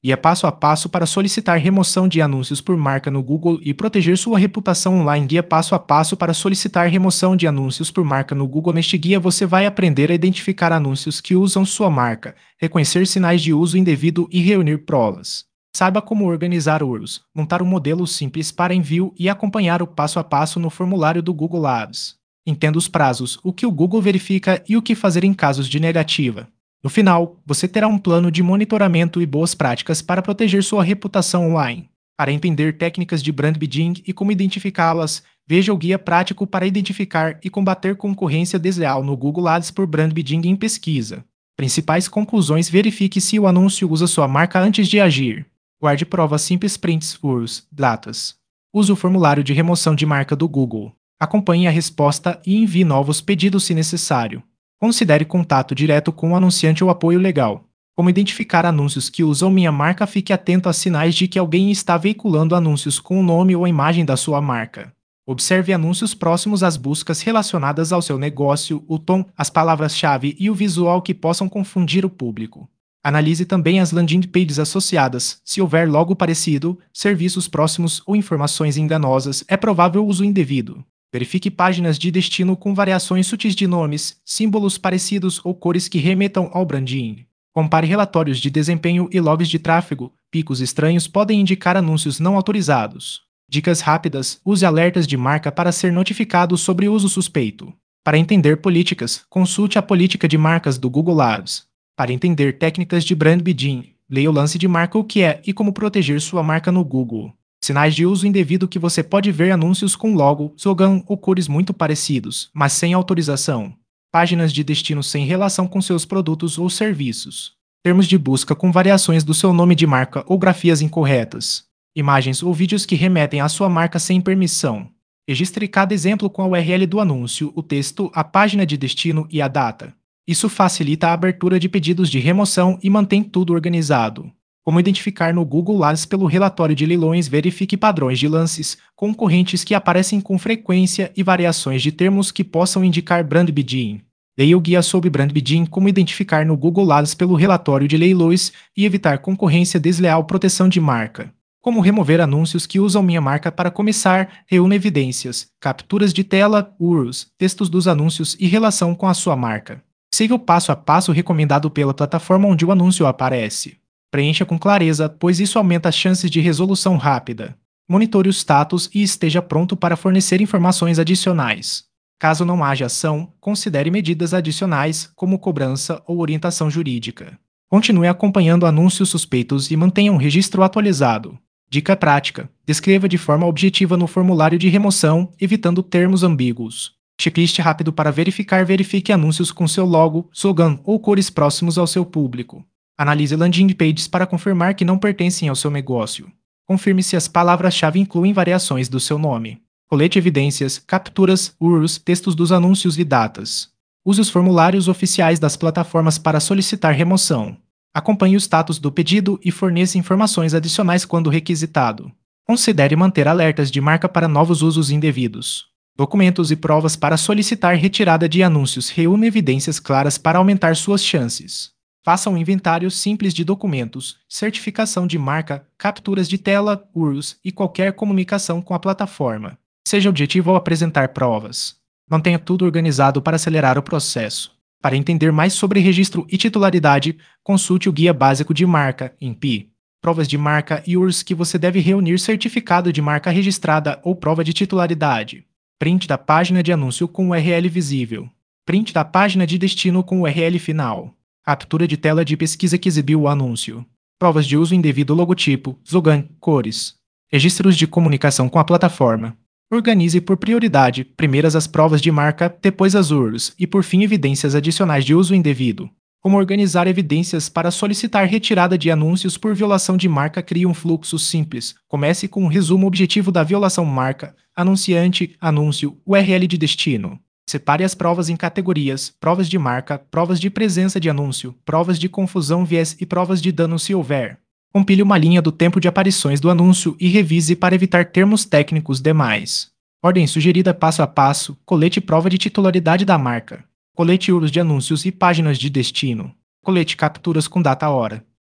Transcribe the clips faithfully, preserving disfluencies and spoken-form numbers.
Guia passo a passo para solicitar remoção de anúncios por marca no Google e proteger sua reputação online. Guia passo a passo para solicitar remoção de anúncios por marca no Google. Neste guia você vai aprender a identificar anúncios que usam sua marca, reconhecer sinais de uso indevido e reunir provas. Saiba como organizar U R Ls, montar um modelo simples para envio e acompanhar o passo a passo no formulário do Google Ads. Entenda os prazos, o que o Google verifica e o que fazer em casos de negativa. No final, você terá um plano de monitoramento e boas práticas para proteger sua reputação online. Para entender técnicas de brand bidding e como identificá-las, veja o guia prático para identificar e combater concorrência desleal no Google Ads por brand bidding em pesquisa. Principais conclusões: verifique se o anúncio usa sua marca antes de agir. Guarde provas simples, prints, U R Ls, datas. Use o formulário de remoção de marca do Google. Acompanhe a resposta e envie novos pedidos se necessário. Considere contato direto com o anunciante ou apoio legal. Como identificar anúncios que usam minha marca? Fique atento a sinais de que alguém está veiculando anúncios com o nome ou a imagem da sua marca. Observe anúncios próximos às buscas relacionadas ao seu negócio, o tom, as palavras-chave e o visual que possam confundir o público. Analise também as landing pages associadas. Se houver logo parecido, serviços próximos ou informações enganosas, é provável uso indevido. Verifique páginas de destino com variações sutis de nomes, símbolos parecidos ou cores que remetam ao branding. Compare relatórios de desempenho e logs de tráfego. Picos estranhos podem indicar anúncios não autorizados. Dicas rápidas: use alertas de marca para ser notificado sobre uso suspeito. Para entender políticas, consulte a política de marcas do Google Ads. Para entender técnicas de brand bidding, leia o lance de marca, o que é e como proteger sua marca no Google. Sinais de uso indevido: que você pode ver anúncios com logo, slogan ou cores muito parecidos, mas sem autorização. Páginas de destino sem relação com seus produtos ou serviços. Termos de busca com variações do seu nome de marca ou grafias incorretas. Imagens ou vídeos que remetem à sua marca sem permissão. Registre cada exemplo com a U R L do anúncio, o texto, a página de destino e a data. Isso facilita a abertura de pedidos de remoção e mantém tudo organizado. Como identificar no Google Ads pelo relatório de leilões? Verifique padrões de lances, concorrentes que aparecem com frequência e variações de termos que possam indicar brand bidding. Leia o guia sobre brand bidding, como identificar no Google Ads pelo relatório de leilões e evitar concorrência desleal. Proteção de marca. Como remover anúncios que usam minha marca? Para começar, reúna evidências, capturas de tela, U R Ls, textos dos anúncios e relação com a sua marca. Siga o passo a passo recomendado pela plataforma onde o anúncio aparece. Preencha com clareza, pois isso aumenta as chances de resolução rápida. Monitore o status e esteja pronto para fornecer informações adicionais. Caso não haja ação, considere medidas adicionais, como cobrança ou orientação jurídica. Continue acompanhando anúncios suspeitos e mantenha um registro atualizado. Dica prática: descreva de forma objetiva no formulário de remoção, evitando termos ambíguos. Checklist rápido para verificar: verifique anúncios com seu logo, slogan ou cores próximos ao seu público. Analise landing pages para confirmar que não pertencem ao seu negócio. Confirme se as palavras-chave incluem variações do seu nome. Colete evidências, capturas, U R Ls, textos dos anúncios e datas. Use os formulários oficiais das plataformas para solicitar remoção. Acompanhe o status do pedido e forneça informações adicionais quando requisitado. Considere manter alertas de marca para novos usos indevidos. Documentos e provas para solicitar retirada de anúncios. Reúna evidências claras para aumentar suas chances. Faça um inventário simples de documentos, certificação de marca, capturas de tela, U R Ls e qualquer comunicação com a plataforma. Seja objetivo ao apresentar provas. Mantenha tudo organizado para acelerar o processo. Para entender mais sobre registro e titularidade, consulte o Guia Básico de Marca, em P. Provas de marca e U R Ls que você deve reunir: certificado de marca registrada ou prova de titularidade. Print da página de anúncio com U R L visível. Print da página de destino com U R L final. Captura de tela de pesquisa que exibiu o anúncio. Provas de uso indevido: logotipo, slogan, cores. Registros de comunicação com a plataforma. Organize por prioridade: primeiras as provas de marca, depois as U R Ls e por fim evidências adicionais de uso indevido. Como organizar evidências para solicitar retirada de anúncios por violação de marca? Crie um fluxo simples. Comece com um resumo objetivo da violação: marca, anunciante, anúncio, U R L de destino. Separe as provas em categorias: provas de marca, provas de presença de anúncio, provas de confusão, viés e provas de dano se houver. Compile uma linha do tempo de aparições do anúncio e revise para evitar termos técnicos demais. Ordem sugerida passo a passo: colete prova de titularidade da marca. Colete U R Ls de anúncios e páginas de destino. Colete capturas com data hora.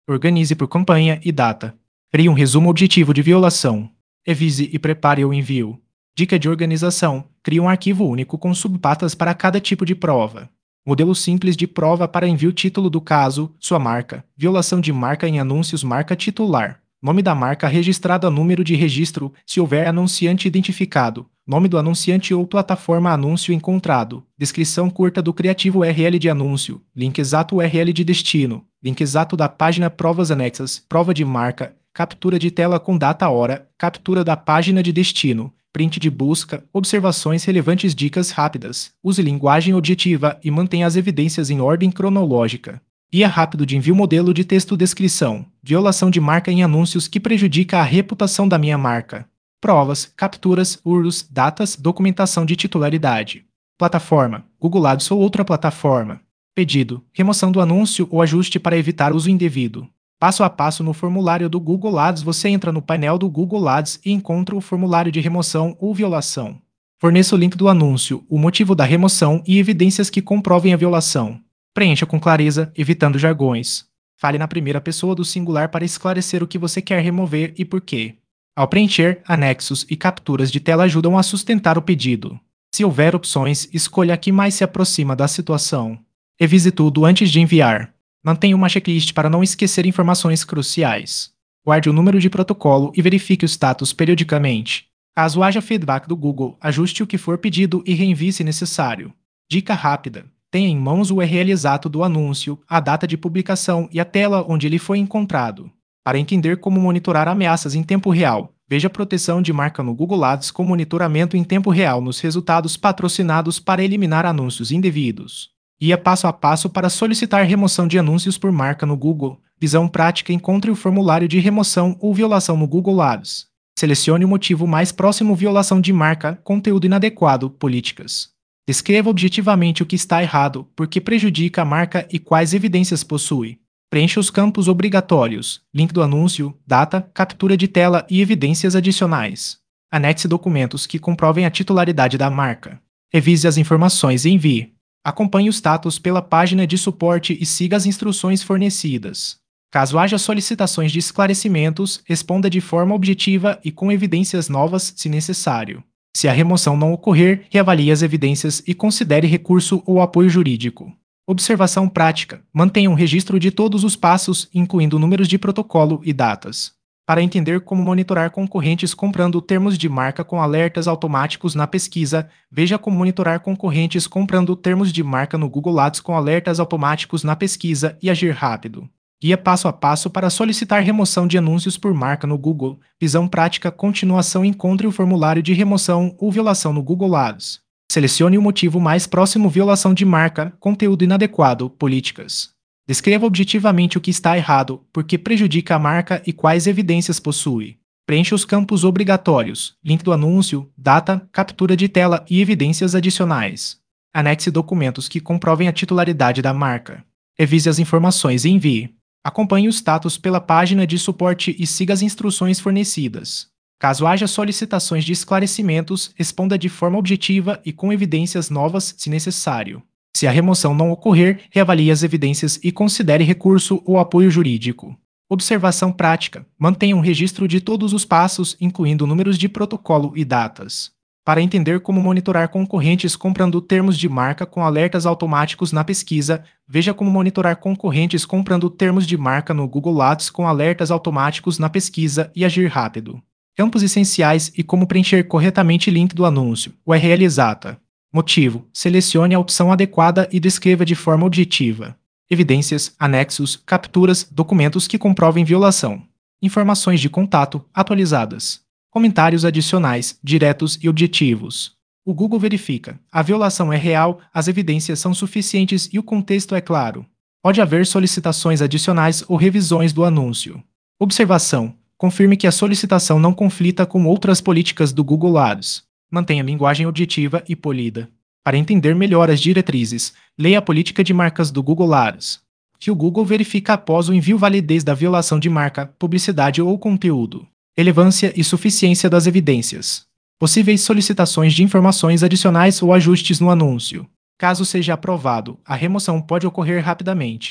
Organize por campanha e data. Crie um resumo objetivo de violação. Revise e prepare o envio. Dica de organização: crie um arquivo único com subpatas para cada tipo de prova. Modelo simples de prova para envio: título do caso, sua marca, violação de marca em anúncios, marca titular, nome da marca registrada, número de registro, se houver anunciante identificado, nome do anunciante ou plataforma anúncio encontrado, descrição curta do criativo, U R L de anúncio, link exato, U R L de destino, link exato da página, provas anexas, prova de marca, captura de tela com data, hora, captura da página de destino, print de busca, observações relevantes, dicas rápidas, use linguagem objetiva e mantenha as evidências em ordem cronológica. Guia rápido de envio, modelo de texto, descrição, violação de marca em anúncios que prejudica a reputação da minha marca. Provas, capturas, U R Ls, datas, documentação de titularidade. Plataforma, Google Ads ou outra plataforma. Pedido, remoção do anúncio ou ajuste para evitar uso indevido. Passo a passo no formulário do Google Ads. Você entra no painel do Google Ads e encontra o formulário de remoção ou violação. Forneça o link do anúncio, o motivo da remoção e evidências que comprovem a violação. Preencha com clareza, evitando jargões. Fale na primeira pessoa do singular para esclarecer o que você quer remover e por quê. Ao preencher, anexos e capturas de tela ajudam a sustentar o pedido. Se houver opções, escolha a que mais se aproxima da situação. Revise tudo antes de enviar. Mantenha uma checklist para não esquecer informações cruciais. Guarde o número de protocolo e verifique o status periodicamente. Caso haja feedback do Google, ajuste o que for pedido e reenvie se necessário. Dica rápida: tenha em mãos o U R L exato do anúncio, a data de publicação e a tela onde ele foi encontrado. Para entender como monitorar ameaças em tempo real, veja a proteção de marca no Google Ads com monitoramento em tempo real nos resultados patrocinados para eliminar anúncios indevidos. Guia passo a passo para solicitar remoção de anúncios por marca no Google. Visão prática: encontre o formulário de remoção ou violação no Google Ads. Selecione o motivo mais próximo: violação de marca, conteúdo inadequado, políticas. Descreva objetivamente o que está errado, por que prejudica a marca e quais evidências possui. Preencha os campos obrigatórios: link do anúncio, data, captura de tela e evidências adicionais. Anexe documentos que comprovem a titularidade da marca. Revise as informações e envie. Acompanhe o status pela página de suporte e siga as instruções fornecidas. Caso haja solicitações de esclarecimentos, responda de forma objetiva e com evidências novas, se necessário. Se a remoção não ocorrer, reavalie as evidências e considere recurso ou apoio jurídico. Observação prática: mantenha um registro de todos os passos, incluindo números de protocolo e datas. Para entender como monitorar concorrentes comprando termos de marca com alertas automáticos na pesquisa, veja como monitorar concorrentes comprando termos de marca no Google Ads com alertas automáticos na pesquisa e agir rápido. Guia passo a passo para solicitar remoção de anúncios por marca no Google. Visão prática: continuação: encontre o formulário de remoção ou violação no Google Ads. Selecione o motivo mais próximo: violação de marca, conteúdo inadequado, políticas. Descreva objetivamente o que está errado, por que prejudica a marca e quais evidências possui. Preencha os campos obrigatórios: link do anúncio, data, captura de tela e evidências adicionais. Anexe documentos que comprovem a titularidade da marca. Revise as informações e envie. Acompanhe o status pela página de suporte e siga as instruções fornecidas. Caso haja solicitações de esclarecimentos, responda de forma objetiva e com evidências novas, se necessário. Se a remoção não ocorrer, reavalie as evidências e considere recurso ou apoio jurídico. Observação prática: mantenha um registro de todos os passos, incluindo números de protocolo e datas. Para entender como monitorar concorrentes comprando termos de marca com alertas automáticos na pesquisa, veja como monitorar concorrentes comprando termos de marca no Google Ads com alertas automáticos na pesquisa e agir rápido. Campos essenciais e como preencher corretamente: link do anúncio, U R L exata. Motivo: selecione a opção adequada e descreva de forma objetiva. Evidências, anexos, capturas, documentos que comprovem violação. Informações de contato atualizadas. Comentários adicionais, diretos e objetivos. O Google verifica: a violação é real, as evidências são suficientes e o contexto é claro. Pode haver solicitações adicionais ou revisões do anúncio. Observação: confirme que a solicitação não conflita com outras políticas do Google Ads. Mantenha a linguagem objetiva e polida. Para entender melhor as diretrizes, leia a política de marcas do Google Ads. Que o Google verifica após o envio: validez da violação de marca, publicidade ou conteúdo. Relevância e suficiência das evidências. Possíveis solicitações de informações adicionais ou ajustes no anúncio. Caso seja aprovado, a remoção pode ocorrer rapidamente.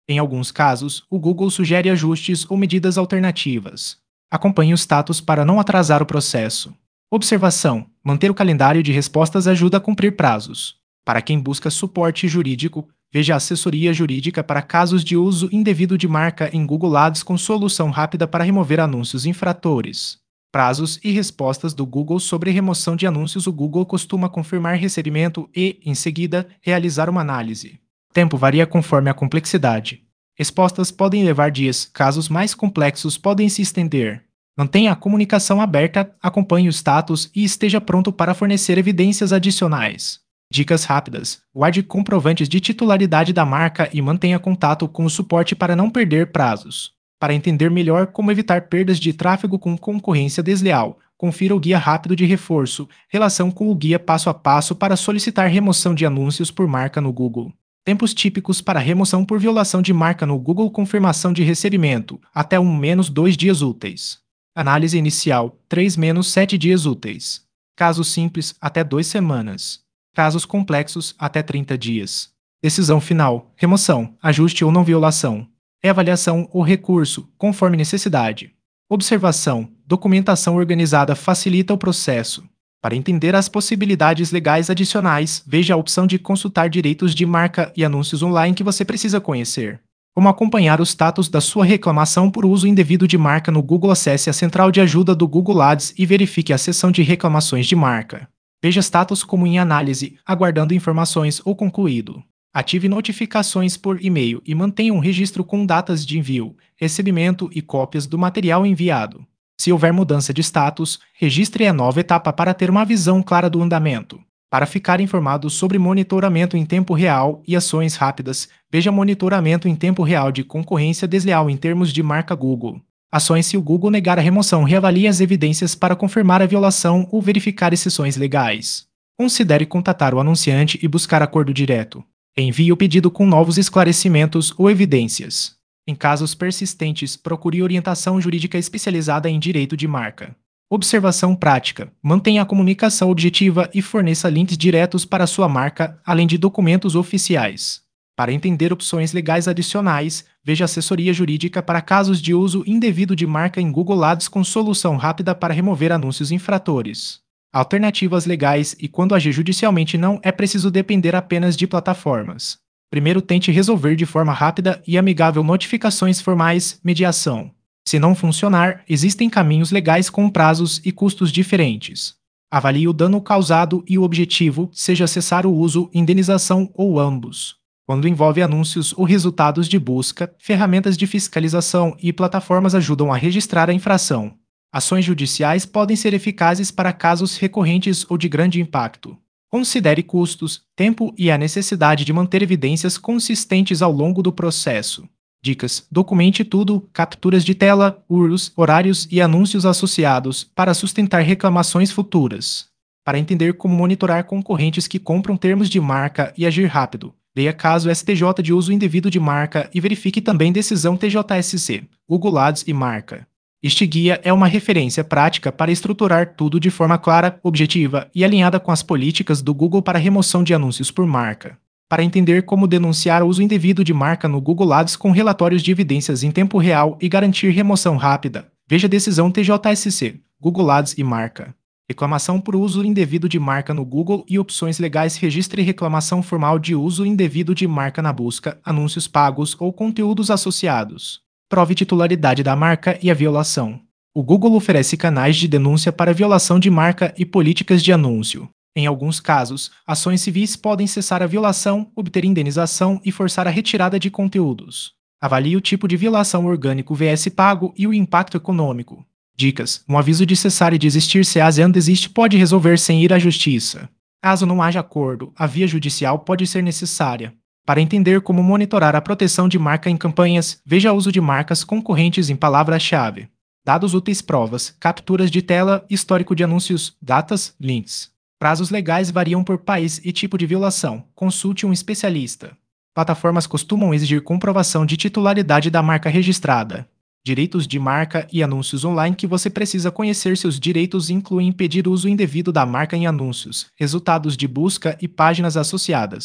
Em alguns casos, o Google sugere ajustes ou medidas alternativas. Acompanhe o status para não atrasar o processo. Observação: manter o calendário de respostas ajuda a cumprir prazos. Para quem busca suporte jurídico, veja a assessoria jurídica para casos de uso indevido de marca em Google Ads com solução rápida para remover anúncios infratores. Prazos e respostas do Google sobre remoção de anúncios. O Google costuma confirmar recebimento e, em seguida, realizar uma análise. Tempo varia conforme a complexidade. Respostas podem levar dias, casos mais complexos podem se estender. Mantenha a comunicação aberta, acompanhe o status e esteja pronto para fornecer evidências adicionais. Dicas rápidas: guarde comprovantes de titularidade da marca e mantenha contato com o suporte para não perder prazos. Para entender melhor como evitar perdas de tráfego com concorrência desleal, confira o Guia Rápido de Reforço, relação com o Guia Passo a Passo para solicitar remoção de anúncios por marca no Google. Tempos típicos para remoção por violação de marca no Google: confirmação de recebimento, até um menos dois dias úteis. Análise inicial, três menos sete dias úteis. Casos simples, até duas semanas. Casos complexos, até trinta dias. Decisão final, remoção, ajuste ou não violação. Avaliação ou recurso, conforme necessidade. Observação: documentação organizada facilita o processo. Para entender as possibilidades legais adicionais, veja a opção de consultar direitos de marca e anúncios online que você precisa conhecer. Como acompanhar o status da sua reclamação por uso indevido de marca no Google? Acesse a central de ajuda do Google Ads e verifique a seção de reclamações de marca. Veja status como em análise, aguardando informações ou concluído. Ative notificações por e-mail e mantenha um registro com datas de envio, recebimento e cópias do material enviado. Se houver mudança de status, registre a nova etapa para ter uma visão clara do andamento. Para ficar informado sobre monitoramento em tempo real e ações rápidas, veja monitoramento em tempo real de concorrência desleal em termos de marca Google. Ações: se o Google negar a remoção, reavalie as evidências para confirmar a violação ou verificar exceções legais. Considere contatar o anunciante e buscar acordo direto. Envie o pedido com novos esclarecimentos ou evidências. Em casos persistentes, procure orientação jurídica especializada em direito de marca. Observação prática: mantenha a comunicação objetiva e forneça links diretos para sua marca, além de documentos oficiais. Para entender opções legais adicionais, veja assessoria jurídica para casos de uso indevido de marca em Google Ads com solução rápida para remover anúncios infratores. Alternativas legais: e quando agir judicialmente não é preciso depender apenas de plataformas. Primeiro, tente resolver de forma rápida e amigável notificações formais, mediação. Se não funcionar, existem caminhos legais com prazos e custos diferentes. Avalie o dano causado e o objetivo, seja cessar o uso, indenização ou ambos. Quando envolve anúncios ou resultados de busca, ferramentas de fiscalização e plataformas ajudam a registrar a infração. Ações judiciais podem ser eficazes para casos recorrentes ou de grande impacto. Considere custos, tempo e a necessidade de manter evidências consistentes ao longo do processo. Dicas: documente tudo, capturas de tela, U R Ls, horários e anúncios associados, para sustentar reclamações futuras. Para entender como monitorar concorrentes que compram termos de marca e agir rápido, leia caso S T J de uso indevido de marca e verifique também decisão T J S C, Google Ads e marca. Este guia é uma referência prática para estruturar tudo de forma clara, objetiva e alinhada com as políticas do Google para remoção de anúncios por marca. Para entender como denunciar o uso indevido de marca no Google Ads com relatórios de evidências em tempo real e garantir remoção rápida, veja a decisão T J S C, Google Ads e marca. Reclamação por uso indevido de marca no Google e opções legais. Registre reclamação formal de uso indevido de marca na busca, anúncios pagos ou conteúdos associados. Prove titularidade da marca e a violação. O Google oferece canais de denúncia para violação de marca e políticas de anúncio. Em alguns casos, ações civis podem cessar a violação, obter indenização e forçar a retirada de conteúdos. Avalie o tipo de violação: orgânico versus pago e o impacto econômico. Dicas: um aviso de cessar e desistir se a ASEAN desiste pode resolver sem ir à justiça. Caso não haja acordo, a via judicial pode ser necessária. Para entender como monitorar a proteção de marca em campanhas, veja o uso de marcas concorrentes em palavra-chave. Dados úteis: provas, capturas de tela, histórico de anúncios, datas, links. Prazos legais variam por país e tipo de violação. Consulte um especialista. Plataformas costumam exigir comprovação de titularidade da marca registrada. Direitos de marca e anúncios online que você precisa conhecer. Seus direitos incluem impedir o uso indevido da marca em anúncios, resultados de busca e páginas associadas.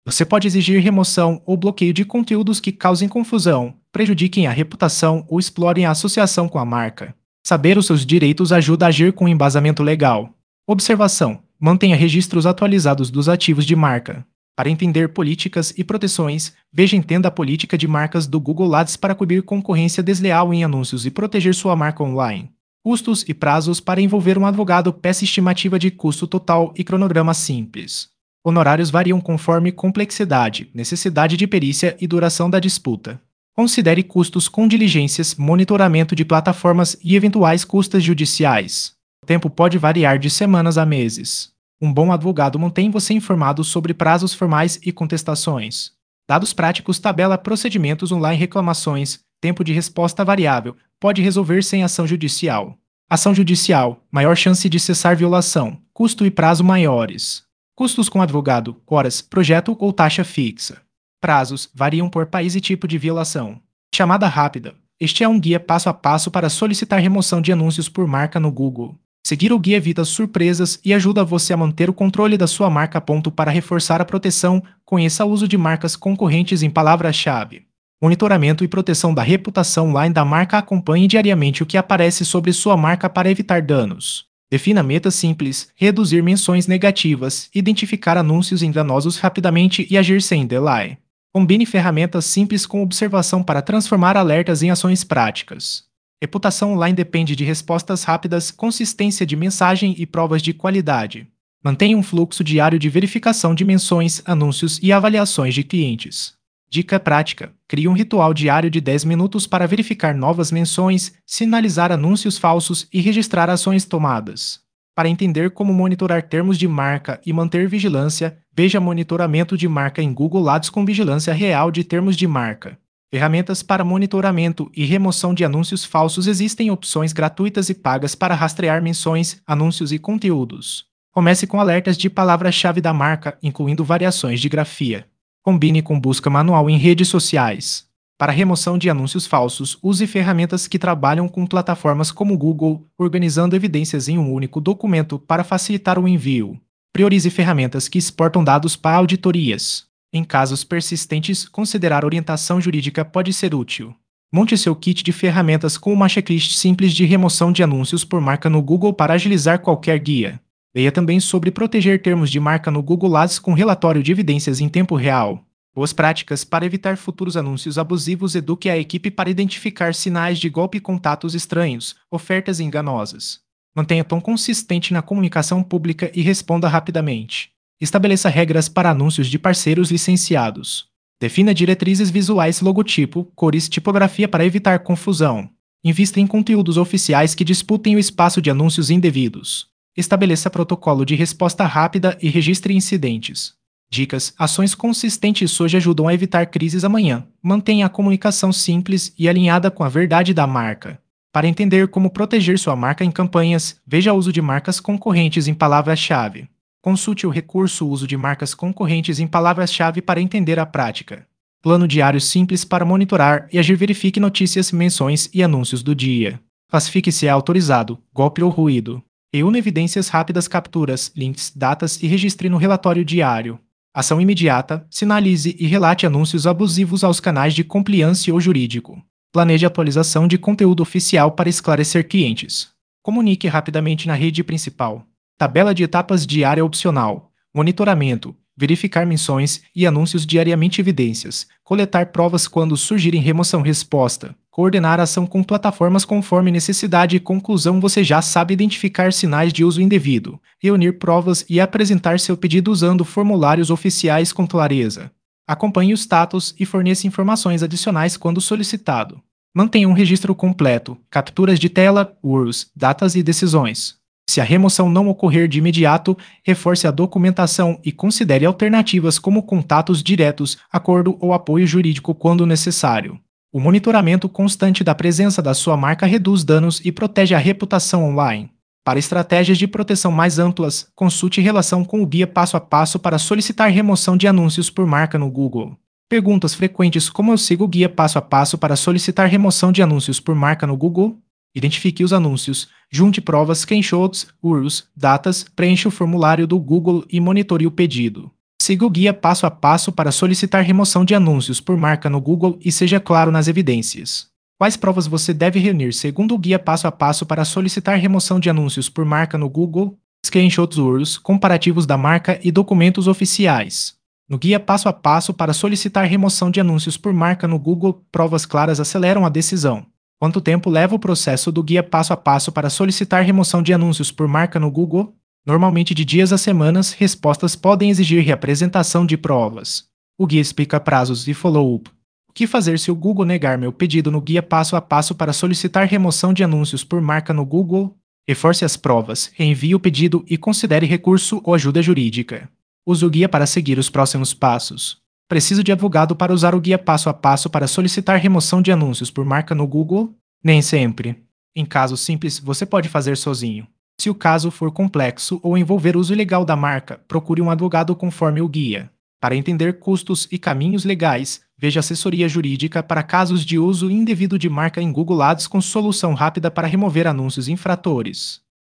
Você pode exigir remoção ou bloqueio de conteúdos que causem confusão, prejudiquem a reputação ou explorem a associação com a marca. Saber os seus direitos ajuda a agir com embasamento legal. Observação: mantenha registros atualizados dos ativos de marca. Para entender políticas e proteções, veja Entenda a Política de Marcas do Google Ads para cobrir concorrência desleal em anúncios e proteger sua marca online. Custos e prazos para envolver um advogado. Peça estimativa de custo total e cronograma simples. Honorários variam conforme complexidade, necessidade de perícia e duração da disputa. Considere custos com diligências, monitoramento de plataformas e eventuais custas judiciais. O tempo pode variar de semanas a meses. Um bom advogado mantém você informado sobre prazos formais e contestações. Dados práticos. Tabela procedimentos online. Reclamações, tempo de resposta variável, pode resolver sem ação judicial. Ação judicial, maior chance de cessar violação, custo e prazo maiores. Custos com advogado, horas, projeto ou taxa fixa. Prazos variam por país e tipo de violação. Chamada rápida. Este é um guia passo a passo para solicitar remoção de anúncios por marca no Google. Seguir o guia evita surpresas e ajuda você a manter o controle da sua marca. Ponto para reforçar a proteção, conheça o uso de marcas concorrentes em palavras-chave. Monitoramento e proteção da reputação online da marca. Acompanhe diariamente o que aparece sobre sua marca para evitar danos. Defina metas simples, reduzir menções negativas, identificar anúncios enganosos rapidamente e agir sem delay. Combine ferramentas simples com observação para transformar alertas em ações práticas. Reputação online depende de respostas rápidas, consistência de mensagem e provas de qualidade. Mantenha um fluxo diário de verificação de menções, anúncios e avaliações de clientes. Dica prática: crie um ritual diário de dez minutos para verificar novas menções, sinalizar anúncios falsos e registrar ações tomadas. Para entender como monitorar termos de marca e manter vigilância, veja Monitoramento de Marca em Google Ads com vigilância real de termos de marca. Ferramentas para monitoramento e remoção de anúncios falsos. Existem opções gratuitas e pagas para rastrear menções, anúncios e conteúdos. Comece com alertas de palavra-chave da marca, incluindo variações de grafia. Combine com busca manual em redes sociais. Para remoção de anúncios falsos, use ferramentas que trabalham com plataformas como Google, organizando evidências em um único documento para facilitar o envio. Priorize ferramentas que exportam dados para auditorias. Em casos persistentes, considerar orientação jurídica pode ser útil. Monte seu kit de ferramentas com uma checklist simples de remoção de anúncios por marca no Google para agilizar qualquer guia. Leia também sobre proteger termos de marca no Google Ads com relatório de evidências em tempo real. Boas práticas para evitar futuros anúncios abusivos. Eduque a equipe para identificar sinais de golpe e contatos estranhos, ofertas enganosas. Mantenha tom consistente na comunicação pública e responda rapidamente. Estabeleça regras para anúncios de parceiros licenciados. Defina diretrizes visuais, logotipo, cores e tipografia para evitar confusão. Invista em conteúdos oficiais que disputem o espaço de anúncios indevidos. Estabeleça protocolo de resposta rápida e registre incidentes. Dicas: ações consistentes hoje ajudam a evitar crises amanhã. Mantenha a comunicação simples e alinhada com a verdade da marca. Para entender como proteger sua marca em campanhas, veja o uso de marcas concorrentes em palavra-chave. Consulte o recurso Uso de Marcas Concorrentes em Palavras-Chave para entender a prática. Plano diário simples para monitorar e agir. Verifique notícias, menções e anúncios do dia. Classifique se é autorizado, golpe ou ruído. Reúna evidências rápidas, capturas, links, datas e registre no relatório diário. Ação imediata: sinalize e relate anúncios abusivos aos canais de compliance ou jurídico. Planeje atualização de conteúdo oficial para esclarecer clientes. Comunique rapidamente na rede principal. Tabela de etapas diária opcional. Monitoramento: verificar menções e anúncios diariamente. Evidências: coletar provas quando surgirem. Remoção-resposta: coordenar a ação com plataformas conforme necessidade. Conclusão: você já sabe identificar sinais de uso indevido, reunir provas e apresentar seu pedido usando formulários oficiais com clareza. Acompanhe o status e forneça informações adicionais quando solicitado. Mantenha um registro completo, capturas de tela, U R Ls, datas e decisões. Se a remoção não ocorrer de imediato, reforce a documentação e considere alternativas como contatos diretos, acordo ou apoio jurídico quando necessário. O monitoramento constante da presença da sua marca reduz danos e protege a reputação online. Para estratégias de proteção mais amplas, consulte relação com o guia passo a passo para solicitar remoção de anúncios por marca no Google. Perguntas frequentes: como eu sigo o guia passo a passo para solicitar remoção de anúncios por marca no Google? Identifique os anúncios, junte provas, screenshots, U R Ls, datas, preencha o formulário do Google e monitore o pedido. Siga o guia passo a passo para solicitar remoção de anúncios por marca no Google e seja claro nas evidências. Quais provas você deve reunir segundo o guia passo a passo para solicitar remoção de anúncios por marca no Google? Screenshots U R Ls, comparativos da marca e documentos oficiais. No guia passo a passo para solicitar remoção de anúncios por marca no Google, provas claras aceleram a decisão. Quanto tempo leva o processo do guia passo a passo para solicitar remoção de anúncios por marca no Google? Normalmente de dias a semanas, respostas podem exigir reapresentação de provas. O guia explica prazos e follow-up. O que fazer se o Google negar meu pedido no guia passo a passo para solicitar remoção de anúncios por marca no Google? Reforce as provas, reenvie o pedido e considere recurso ou ajuda jurídica. Use o guia para seguir os próximos passos. Preciso de advogado para usar o guia passo a passo para solicitar remoção de anúncios por marca no Google? Nem sempre. Em casos simples, você pode fazer sozinho. Se o caso for complexo ou envolver uso ilegal da marca, procure um advogado conforme o guia. Para entender custos e caminhos legais, veja assessoria jurídica para casos de uso indevido de marca em Google Ads com solução rápida para remover anúncios infratores.